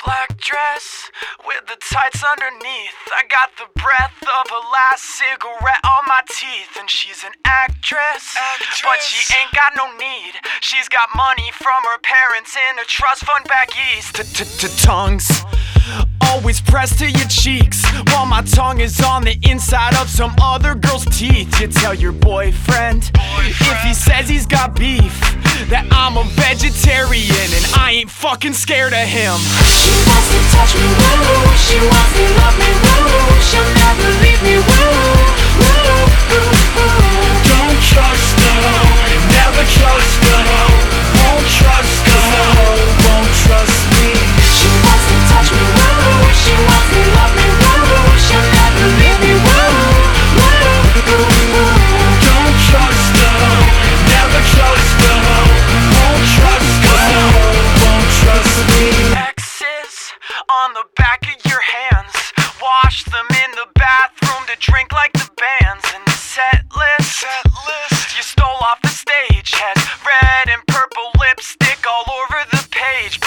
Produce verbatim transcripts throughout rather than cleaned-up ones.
black dress with the tights underneath. I got the breath of her last cigarette on my teeth. And she's an actress, actress, but she ain't got no need. She's got money from her parents in a trust fund back east. Tongues always pressed to your cheeks, while my tongue is on the inside of some other girl's teeth. You tell your boyfriend, boyfriend, if he says he's got beef, that I'm a vegetarian and I ain't fucking scared of him. She wants to touch me, woo. She wants to love me, woo. She'll never leave me, woo. Woo, woo, woo. Don't trust her, never trust her. Won't trust her, won't trust me. She wants to touch me, woo. She wants to love me, woo. She'll never leave me, woo. Woo, woo, woo. Don't trust her, never trust her. Won't trust her, won't trust me. X's on the back of your hands, wash them in the bathroom to drink like the bands. And the set list, set list you stole off the stage has red and purple lipstick all over the page.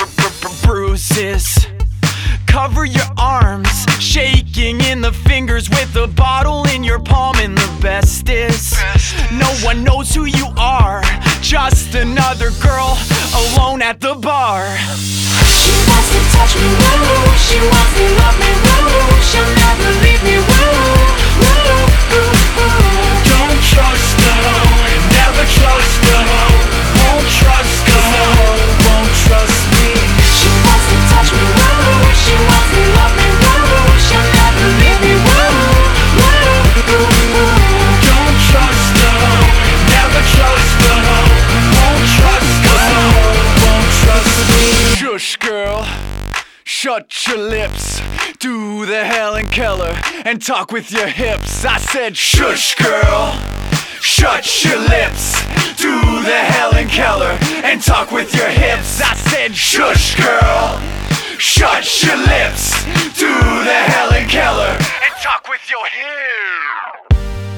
Bruises cover your arms, shaking in the fingers with a bottle in your palm. And the best is, no one knows who you are, just another girl alone at the bar. She wants to touch me, woo. She wants to love me, woo. She'll never leave me, woo. Woo, woo, woo. Don't trust her, never trust her. Won't trust her, won't trust me. She wants to touch me, woo. She wants to love me, woo. She'll never leave me, woo. Woo, woo, woo. Don't trust her, never trust her. Won't trust her, won't trust me. Shush, girl, shut your lips. Do the Helen Keller and talk with your hips. I said shush, girl, shut your lips. Do the Helen Keller and talk with your hips. I said shush, girl, shut your lips. Do the Helen Keller and talk with your hips.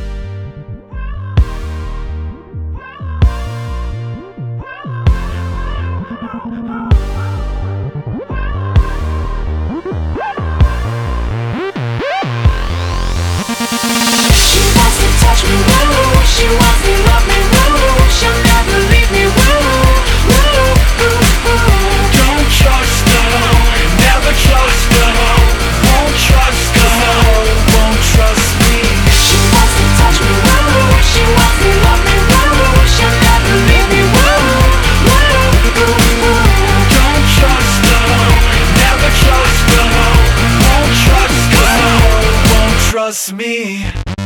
She wants to touch me, woo. She wants to love me, woo. She'll never leave me, woo. Woo, woo, woo. Don't trust her, never trust her. Won't trust her, won't trust me. She wants to touch me, woo. She wants to love me, woo. She'll never leave me, woo. Woo, woo, woo. Don't trust her, never trust her. Won't trust her, won't trust me.